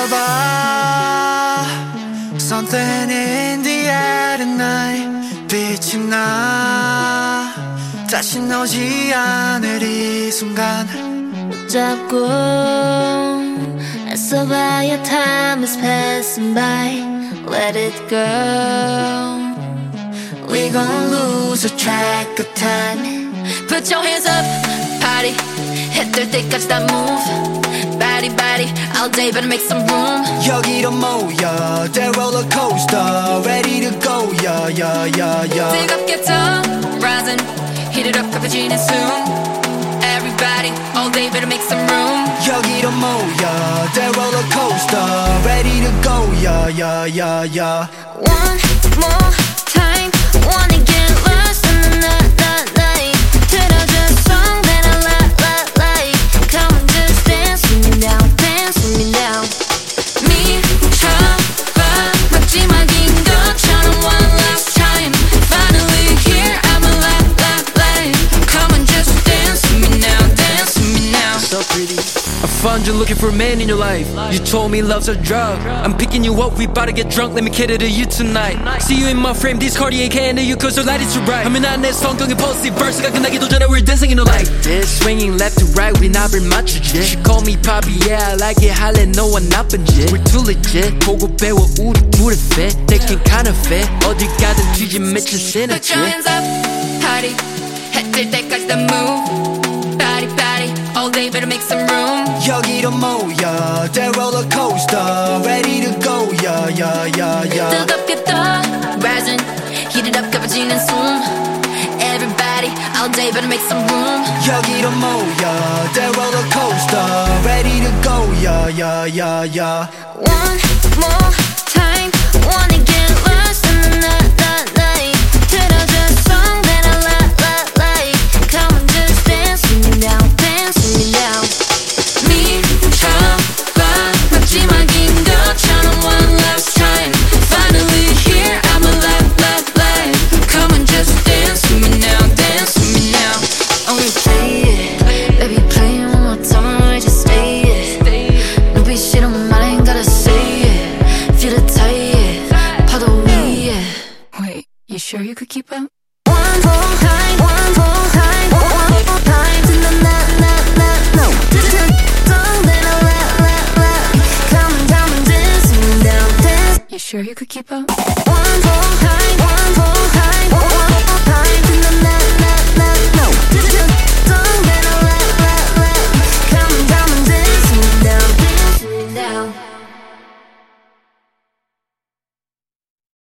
봐 Something in the air tonight 빛이 나 다시 오지 않을 이 순간 잡고 애써봐야 time is passing by Let it go We gon' lose a track of time Put your hands up, party 해뜰 때까지 다 move Body, body, all day better make some room 여기로 모여 The roller coaster Ready to go, yeah, yeah, yeah, yeah 뜨겁게 더 rising Heat it up, 커져지는 soon Everybody, all day better make some room 여기로 모여 The roller coaster Ready to go, yeah, yeah, yeah, yeah One more time Wanna get lost in the night 틀어줘 song that I like Come on just dance with me now Dance with me now 미쳐봐 마지막인 것처럼 one last time Finally here I'm alive Come on just dance with me now Dance with me now So pretty I found you looking for a man in your life You told me love's a drug I'm picking you up, we bout to get drunk Let me cater to you tonight See you in my frame, this Cartier can't handle you Cause the light is too bright 하면 안 내 성경의 pulse verse가 끝나기도 전에 we're dancing in the light Like this, swinging left to right 우린 앞을 맞추지 She call me Poppy, yeah I like it 할래 너와 나쁜 짓 We're too legit 보고 배워 우리 둘의 fit Taking kind of fit 어딜 가든 뒤진 미친 synergy Put your hands up, party 해뜰 때까지 다 move Body, body, all day better make some room 여기로 모여 The roller coaster Ready to go, yeah, yeah, yeah, yeah 뜨겁게 더 rising Heat it up, 커져지는 숨 Everybody, all day better make some room 여기로 모여 The roller coaster Ready to go, yeah, yeah, yeah, yeah One more time Wanna get lost in the night 틀어줘 song that I like Come on just dance with me now Dance with me now 미쳐봐 마지막인 것처럼 one last time Finally here I'm alive Come on just dance with me now Dance with me now Only play it Baby play it one more time Just stay it 눈빛이 너무 말 ain't gotta say it Feel it tight 파도 위에 Wait, you sure you could keep up? One more time One more time One more time to the no Song that I like Come on dance with me now Dance You sure you could keep up? One more time